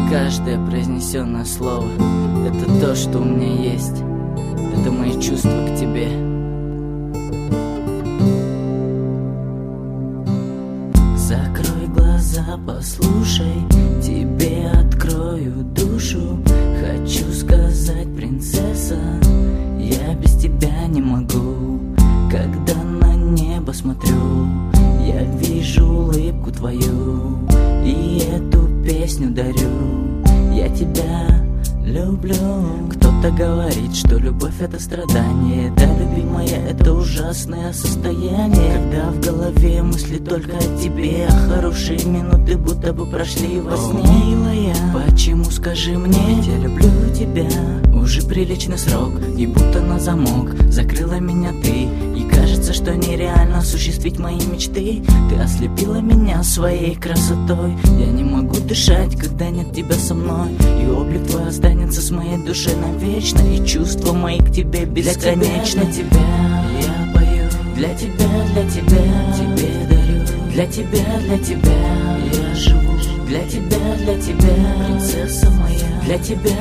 Каждое произнесенное слово — это то, что у меня есть. Это мои чувства к тебе. Закрой глаза, послушай, тебе открою душу. Хочу сказать, принцесса, я без тебя не могу. Когда на небо смотрю, я вижу улыбку твою, и эту песню дарю. Я тебя люблю. Кто-то говорит, что любовь — это страдание. Да, любимая, это ужасное состояние, когда в голове мысли только о тебе, а хорошие минуты будто бы прошли во сне. Милая, почему, скажи мне? Ведь я люблю тебя уже приличный срок, и будто на замок закрыла меня ты. И кажется, что нереально осуществить мои мечты. Ты ослепила меня своей красотой. Я не могу дышать, когда нет тебя со мной, и облик твой останется с моей душой навечно, и чувства мои к тебе бесконечны. Для тебя я пою, для тебя тебе дарю. Для тебя я живу. Для тебя принцесса моя. Для тебя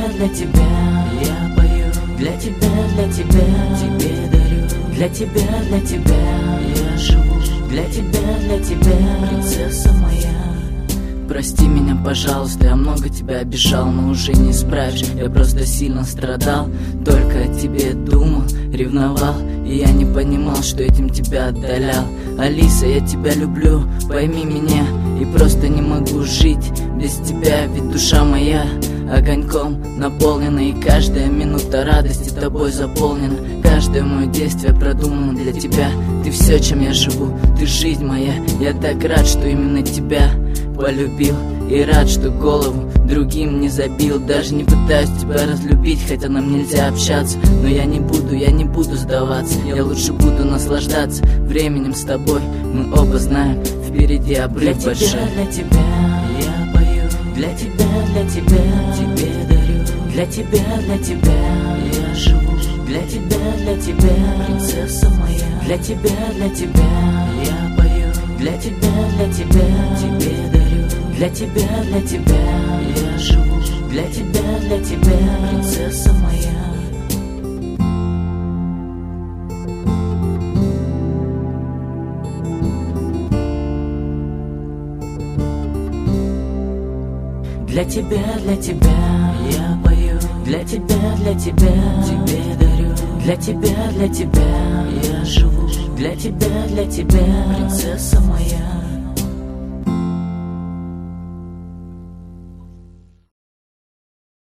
я пою. Для тебя тебе дарю. Для тебя я живу. Для тебя принцесса моя. Прости меня, пожалуйста, я много тебя обижал, но уже не исправишь. Я просто сильно страдал, только о тебе думал, ревновал, и я не понимал, что этим тебя отдалял. Алиса, я тебя люблю, пойми меня, и просто не могу жить без тебя, ведь душа моя огоньком наполнена, и каждая минута радости тобой заполнена. Каждое мое действие продумано для тебя. Ты все, чем я живу, ты жизнь моя. Я так рад, что именно тебя полюбил, и рад, что голову другим не забил. Даже не пытаюсь тебя разлюбить, хотя нам нельзя общаться. Но я не буду сдаваться. Я лучше буду наслаждаться временем с тобой. Мы оба знаем, впереди обрыв большой. Для тебя я пою. Для тебя тебе дарю. Для тебя я живу. Для тебя принцесса моя. Для тебя я пою. Для тебя тебе дарю. Для тебя я живу. Для тебя принцесса моя. Для тебя я пою. Для тебя тебе дарю. Для тебя я живу. Для тебя принцесса моя.